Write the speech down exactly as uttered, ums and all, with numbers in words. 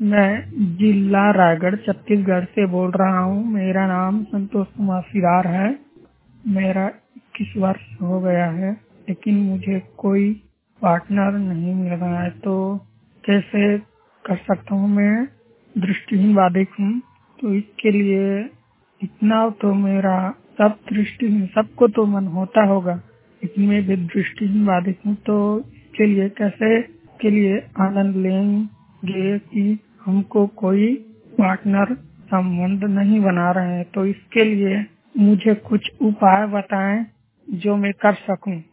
मैं जिला रायगढ़ छत्तीसगढ़ से बोल रहा हूँ। मेरा नाम संतोष कुमार सिरार है। मेरा इक्कीस वर्ष हो गया है, लेकिन मुझे कोई पार्टनर नहीं मिल रहा है। तो कैसे कर सकता हूँ? मैं दृष्टिहीन बाधिक हूँ, तो इसके लिए इतना तो मेरा सब दृष्टिहीन सबको तो मन होता होगा, लेकिन मैं भी दृष्टिहीन बाधिक हूँ। तो इसके लिए कैसे के लिए आनंद लेंगे कि हमको कोई पार्टनर संबंध नहीं बना रहे हैं। तो इसके लिए मुझे कुछ उपाय बताएं जो मैं कर सकूं।